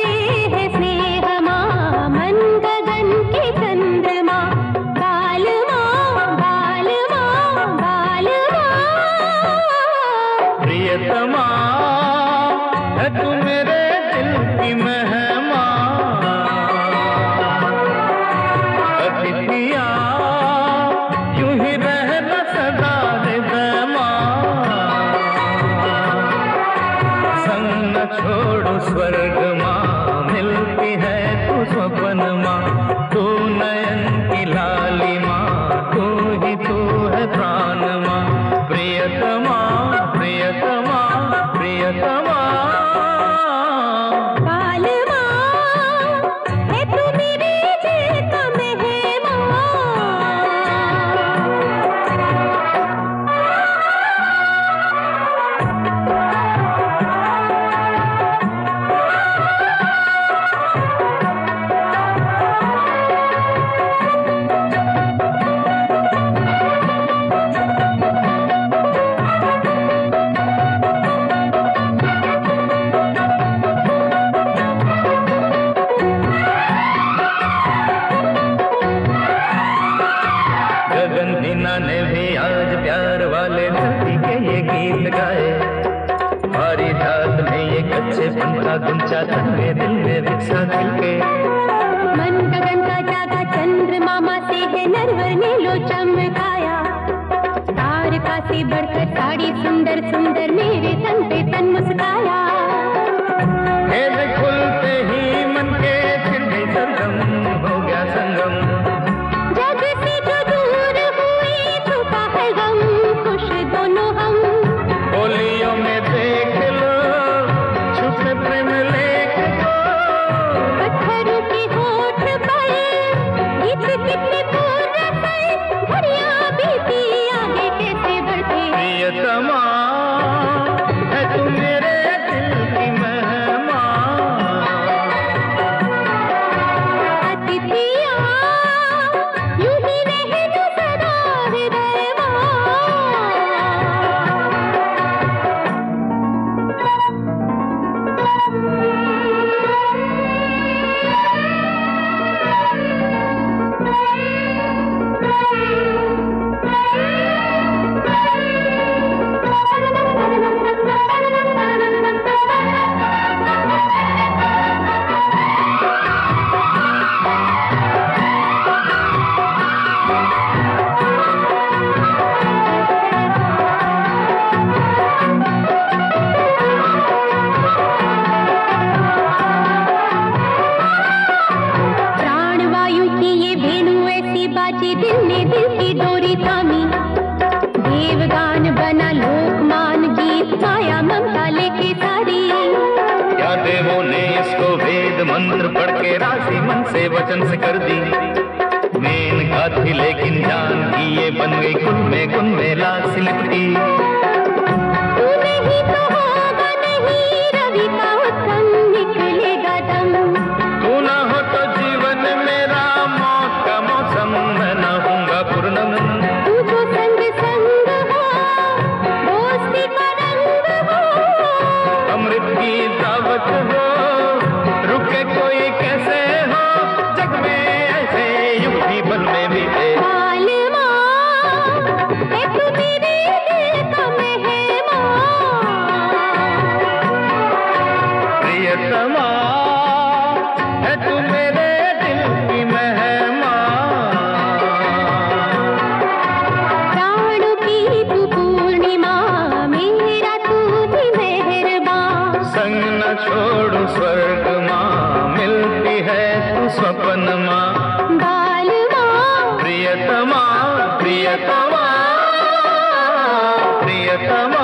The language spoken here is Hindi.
है स्नेह माँ मन गगन की चंद्रमा बाल माँ बाल माँ बाल माँ। प्रियतमा है तू मेरे दिल की मेहमान, अतिथियाँ यूं ही रहना सदा हृदय माँ। संग न छोड़ो स्वर्ग माँ मिलती है तू स्वप्न माँ, तू नयन की लाली माँ तू ही तू है प्राण माँ। प्रियतमा प्रियतमा प्रियतमा। बाल माँ है तू मेरे दिल का मेहमान। गगन हीना ने भी आज प्यार वाले धरती के ये गीत गाए, हमारी जात में ये कच्चे पंखा गुंचा तन्वे दिल में विकसा दिल के। मन गगन का जागा चंद्रमा माँ से है नरवर ने लो चमकाया, तारका से बढ़कर साड़ी सुंदर सुंदर मेरे तन पे तन मुस्काया। खेल खुलते ही मन के फिर भी सरगम हो गया संगम, जग से जो दूर हुए छुपा है गम खुश दोनों हम। होलियों में देख लो छुपे प्रेम लेख लो, पत्थरों के होठ पर गीत कितने दूर पर घड़ियां बीती आगे कैसे बढ़ते। प्रियतमा है तू मेरे दिल की मेहमान, अतिथियाँ यूं ही रहना सदा हृदय माँ। प्राणवायु की ये वेणु ऐसी बाजी दिल ने दिल की डोरी थामी, देवगान बना लोकमान गीत माया ममता लेके सारी। क्या देवों ने इसको वेद मंत्र पढ़ के राशि मन से वचन से कर दी। मेनका थी लेकिन जान की ये बन गई गुन में लाल सी लिपटी। तू नहीं तो होगा नहीं रवि का उत्तम निकलेगा दम। तू ना हो तो जीवन मेरा मौत का मौसम मैं ना हूँगा पूर्णम। तू जो संग संग हो दोस्ती का रंग हो, अमृत की दावत हो रुके कोई कैसे हो, जग में ऐसे युग भी बन में भी थे। बाल माँ है तू मेरे दिल का मेहमान। प्रियतमा है तू मेरे दिल की मेहमान, प्राणों की तू पूर्णिमा मेरा तू ही मेहरबान। संग न छोड़ो स्वर्ग माँ मिलती है तू स्वप्न माँ। बाल माँ प्रियतमा प्रियतमा प्रियतमा।